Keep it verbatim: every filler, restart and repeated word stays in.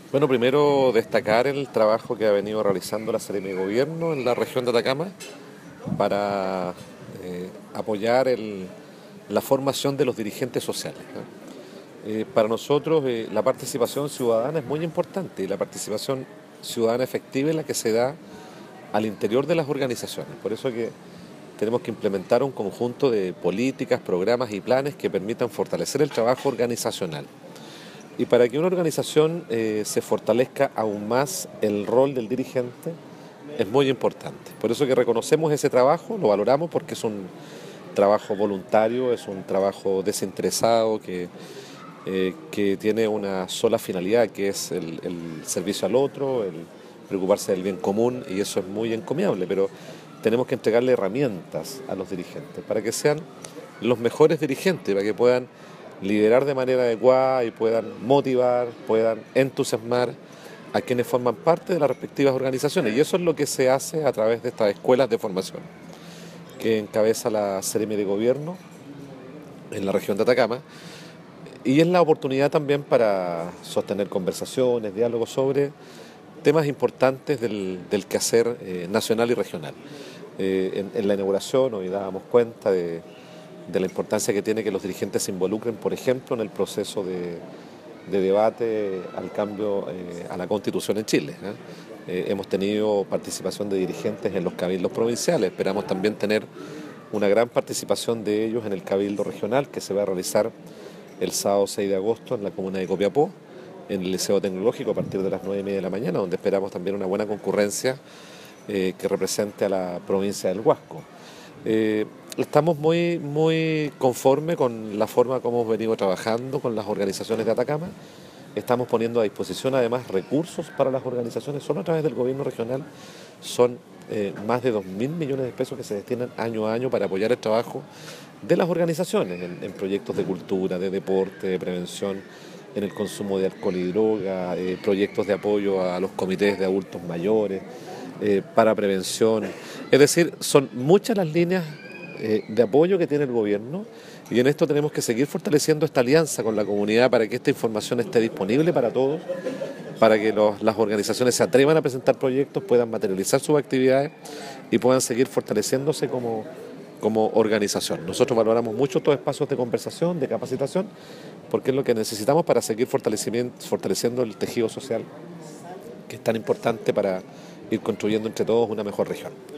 Bueno, primero destacar el trabajo que ha venido realizando la Seremi de Gobierno en la región de Atacama para eh, apoyar el- la formación de los dirigentes sociales, ¿no? Eh, para nosotros eh, la participación ciudadana es muy importante y la participación ciudadana efectiva es la que se da al interior de las organizaciones. Por eso que tenemos que implementar un conjunto de políticas, programas y planes que permitan fortalecer el trabajo organizacional. Y para que una organización eh, se fortalezca aún más el rol del dirigente es muy importante. Por eso que reconocemos ese trabajo, lo valoramos porque es un trabajo voluntario, es un trabajo desinteresado que, eh, que tiene una sola finalidad, que es el, el servicio al otro, el preocuparse del bien común, y eso es muy encomiable, pero tenemos que entregarle herramientas a los dirigentes para que sean los mejores dirigentes, para que puedan liderar de manera adecuada y puedan motivar, puedan entusiasmar a quienes forman parte de las respectivas organizaciones. Y eso es lo que se hace a través de estas escuelas de formación que encabeza la Seremi de Gobierno en la región de Atacama. Y es la oportunidad también para sostener conversaciones, diálogos sobre temas importantes del, del quehacer eh, nacional y regional. Eh, en, en la inauguración hoy dábamos cuenta de, de la importancia que tiene que los dirigentes se involucren, por ejemplo, en el proceso de, de debate al cambio eh, a la Constitución en Chile, ¿eh? Eh, hemos tenido participación de dirigentes en los cabildos provinciales, esperamos también tener una gran participación de ellos en el cabildo regional que se va a realizar el sábado seis de agosto en la comuna de Copiapó, en el Liceo Tecnológico a partir de las nueve y media de la mañana, donde esperamos también una buena concurrencia eh, que represente a la provincia del Huasco. Eh, estamos muy, muy conformes con la forma como hemos venido trabajando con las organizaciones de Atacama. Estamos poniendo a disposición además recursos para las organizaciones, solo a través del gobierno regional son eh, más de dos mil millones de pesos que se destinan año a año para apoyar el trabajo de las organizaciones en, en proyectos de cultura, de deporte, de prevención en el consumo de alcohol y droga, eh, proyectos de apoyo a los comités de adultos mayores, eh, para prevención. Es decir, son muchas las líneas eh, de apoyo que tiene el gobierno y en esto tenemos que seguir fortaleciendo esta alianza con la comunidad para que esta información esté disponible para todos, para que los, las organizaciones se atrevan a presentar proyectos, puedan materializar sus actividades y puedan seguir fortaleciéndose como, como organización. Nosotros valoramos mucho estos espacios de conversación, de capacitación, porque es lo que necesitamos para seguir fortaleciendo el tejido social, que es tan importante para ir construyendo entre todos una mejor región.